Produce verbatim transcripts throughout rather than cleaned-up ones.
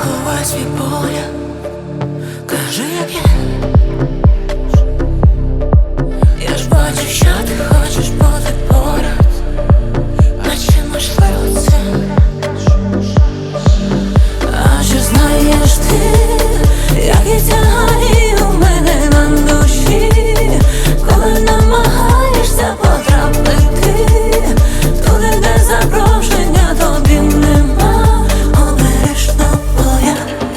ховай свій поля, кажи, як є. Я ж бачу, що ти хочеш бути поряд, а чи можливо це? А чи знаєш ти, як і тягає у мене на душі, коли намагаєшся потрапити туди, де запрошення тобі нема. Обережно, бо я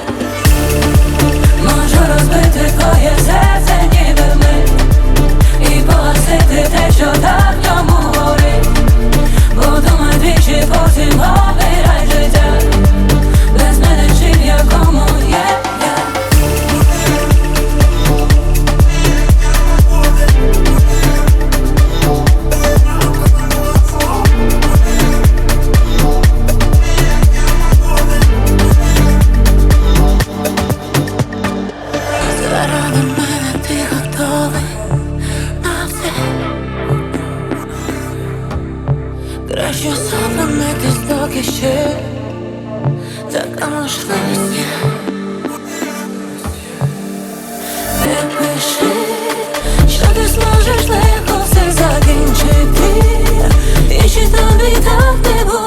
можу розбити твоє серце ніби ми, і погасити те, що так в ньому горить. Подумай двічі, потім обирай життя без мене, чи в якому є я. Заради мене ти готовий на все. Краще зупинитись, доки ще така можливість є. Не пиши, що ти зможеш легко все закінчити, і чи тобі так не буде.